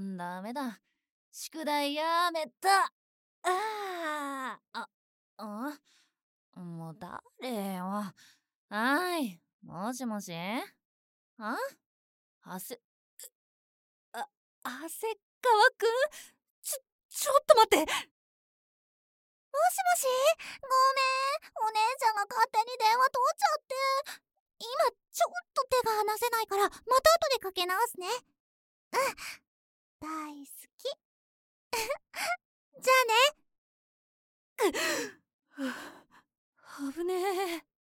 ダメだ。宿題やめた。もう誰よ。はい、もしもし。あはせ、あ、長谷川くん。ちちょっと待って。 もしもし、ごめん、お姉ちゃんが勝手に電話取っちゃって。今ちょっと手が離せないから、また後でかけ直すね。うん、大好き。じゃあね。 危ねえ。